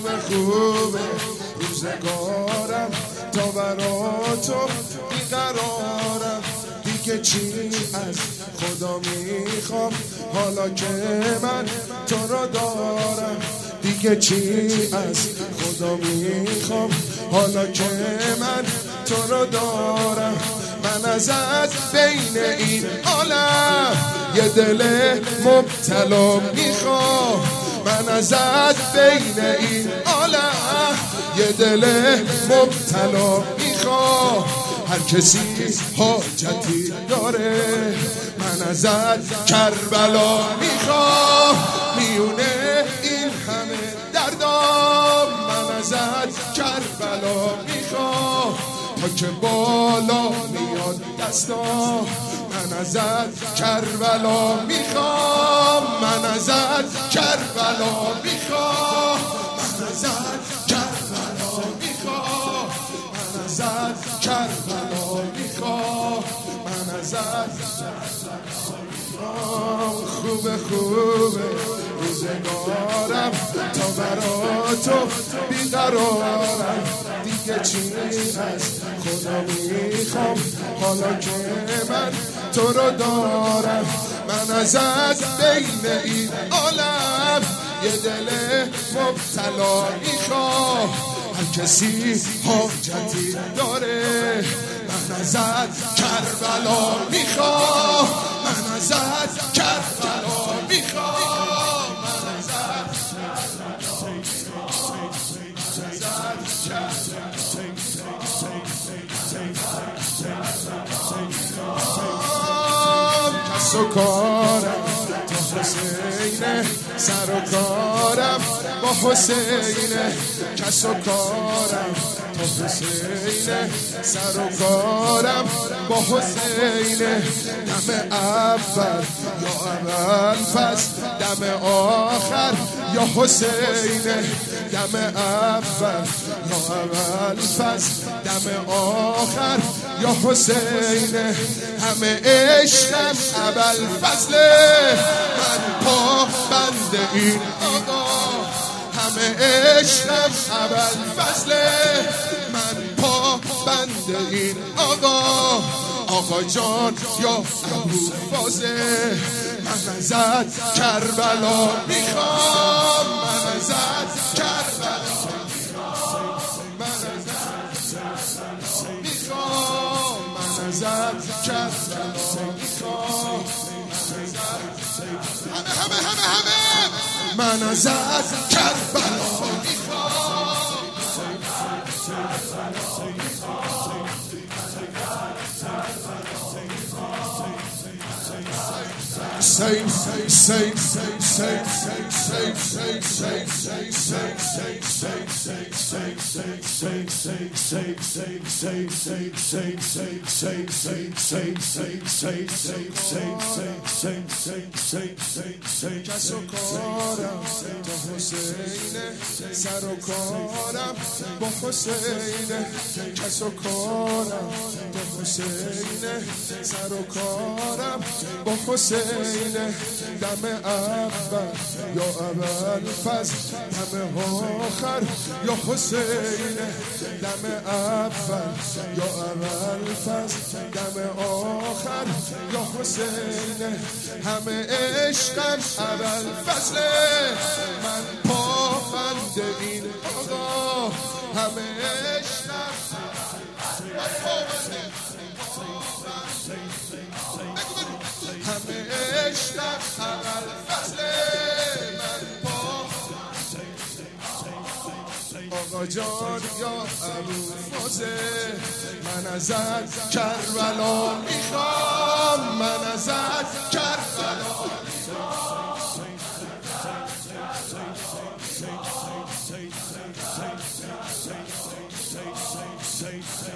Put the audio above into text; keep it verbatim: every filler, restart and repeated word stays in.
خوبه خوبه روزگارم تا برا تو بیقرارم. دیگه چی از خدا میخوام حالا که من تو رو دارم. دیگه چی از خدا میخوام حالا که من تو رو دارم. من ازت بین این عالم یه دل مبتلا میخوام. من ازت بین این عالم یه دل مبتلا میخوام. هر کسی حاجتی داره من ازت کربلا میخوام. میونه این همه دردام من ازت کربلا میخوام. تا که بالا میاد دستام من ازت کربلا میخوام. من ازت کربلا میخوام. من ازت کربلا میخوام. من ازت کربلا میخوام. من ازت خوبه خوبه روزگارم تا برا تو بیقرارم. دیگه چی از خدا میخوام حالا که من تو رو دارم. من ازت بین این عالم یه دل مبتلا میخوام. هر کسی حاجتی داره من ازت کربلا میخوام. من ازت کربلا میخوام. من ازت کس و کارم تا حسینه سر و کارم با حسینه. کس و کارم تا حسینه سر و کارم با حسینه. دم اول یا اول فصل دم آخر یا حسینه. دم اول یا اول فصل دم آخر یا حسینه. همه عشقم اول فصله من پا بند این آقا. همه عشقم اول فصله من پا بند این آقا. آقا جان یا ابو فازه من ازت کربلا میخوام. من ازت کربلا من ازت میخوام. من ازت کربلا میخوام. همه همه همه همه من ازت کربلا میخوام. Say, say, say, say, say, say, say, say, say, say, say, say, say, say, say, say, say, کس و کارم تا حسینه سر و کارم با حسینه. کس و کارم تا حسینه سر و کارم با حسینه. دم اول یا اول فصل دم آخر یا حسینه. دم اول یا اول فصل دم آخر یا حسینه. همه عشقم اول فصله من پا بند این آقا. همه عشقم همه عشقم اول فصله من پا. آقا جان یا ابو فازه من ازت کربلا میخوام. من ازت کربلا میخوام.